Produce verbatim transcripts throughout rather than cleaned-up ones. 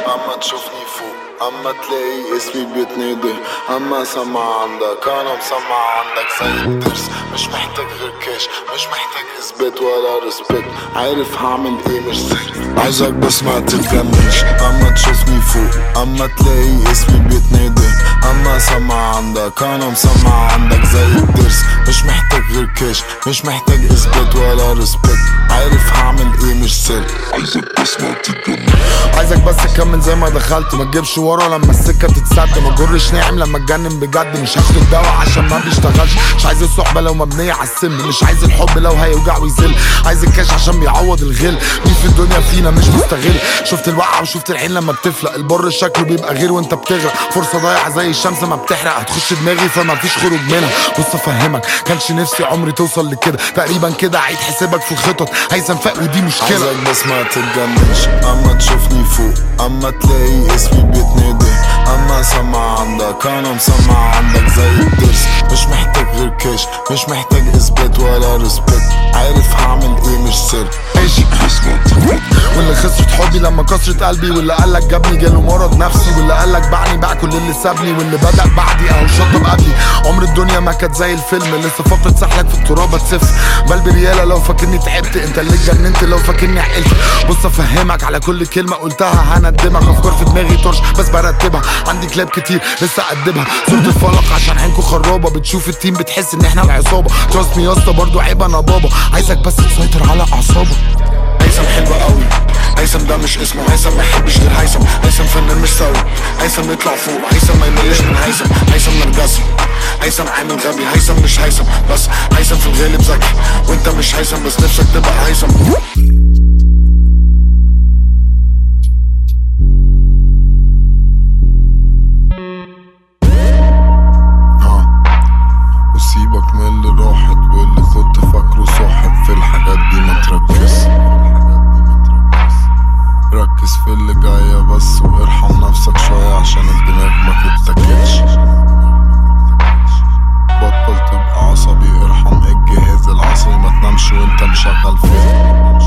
اما تشوفني فوق، اما تلاقي اسمي بيتنادي، اما سمع عندك انا مسمع عندك زي الدرس. مش محتاج غير كاش، مش محتاج اثبات ولا ريسبكت، عارف هعمل ايه مش سر، عايزك بس ما تتجننش. اما تشوفني فوق، اما تلاقي اسمي بيتنادي، اما سمع عندك انا مسمع عندك زي الدرس. مش محتاج غير كاش، مش محتاج اثبات ولا ريسبكت، عارف هعمل ايه مش سر، عايزك بس ما تتجننش. عايزك بس تكمل زي ما دخلت، ما تجيبش ورا لما السكه تتسد، ما تجرش ناعم لما اتجنن بجد. مش هاخد الدواء عشان ما بيشتغلش، مش عايز الصحبه لو مبنيه على السم، مش عايز الحب لو هيوجع ويذل، عايز الكاش عشان بيعوض الغل. مين في الدنيا فينا مش مستغل؟ شفت الوقعه وشفت العين لما بتفلق، البر شكله بيبقى غير وانت بتغرق، فرصه ضايعه زي الشمس ما بتحرق، هتخش دماغي فما فيش خروج منها. بص افهمك، كانش نفسي عمري توصل لكده، تقريبا كده عيد حسابك في الخطط، هيثم فاق ودي مشكله. عايزك بس ما تتجننش، اما تشوفني فوق، اما تلاقي اسمي بيتنادي، اما سمع عندك انا مسمع عندك زي الدرس. مش محتاج غير كاش، مش محتاج اثبات ولا ريسبكت، عارف هعمل ايه مش سر، عيشي واللي خسرت حبي لما كسرت قلبي، واللي قالك جابني جاله مرض نفسي، واللي قالك باعني باع كل اللي سابني، واللي بدأ بعدي اهو شطب قبلي. عمر الدنيا ما كانت زي الفيلم، لسه فقرة سحلك في التراب تسف، بل ريالة لو فاكرني تعبت، انت اللي اتجننت لو فاكرني عقلت. بص افهمك على كل كلمة قلتها هندمك، افكار في دماغي طرش بس برتبها، عندي كلاب كتير لسه اقدمها، صورة الفلق عشان عينكو خرابة، بتشوف التيم بتحس ان احنا العصابة. تراست مي يا اسطى برضه عيب انا بابا، عايزك بس تسيطر على اعصابك. هيثم حلو قوي، هيثم ده مش اسمه، هيثم ما يحبش غير هيثم، هيثم فنان مش سوي، هيثم يطلع فوق، هيثم ما يملش من هيثم، هيثم نرجسي، هيثم عامل غبي، هيثم مش هيثم بس هيثم في الغالب ذكي، وانت مش هيثم بس نفسك تبقى هيثم. وسيبك من اللي راحت واللي كنت فاكره صاحب، في الحاجات دي ما تركز، ركز في اللي جاية بس وارحم نفسك شوية عشان الدماغ ما تتاكلش. بطل تبقى عصبي، ارحم الجهاز العصبي، ما تنامش وانت مشغل فيلم،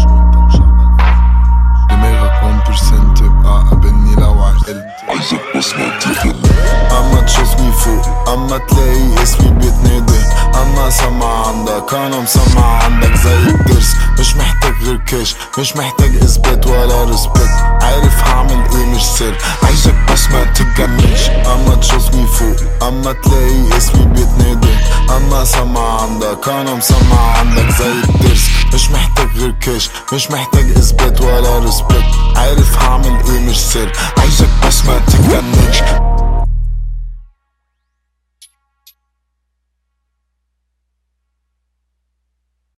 دماغك واحد بالمية تبقى قابلني لو عقلت، عايزك بس ما تتكلم. اما تشوفني فوق، اما تلاقي اسمي بيتنادي، اما سمع عندك انا مسمع عندك زي الدرس. مش محتاج غير كاش، مش محتاج اثبات ولا ريسبكت، عارف هعمل ايه مش سر، عايزك بس ما تتجننش. اما تشوفني فوق، اما تلاقي اسمي بيتنادي، اما سمع عندك انا مسمع عندك زي الدرس. مش محتاج غير كاش، مش محتاج اثبات ولا ريسبكت، عارف هعمل ايه مش سر، عايزك بس ما تتجننش.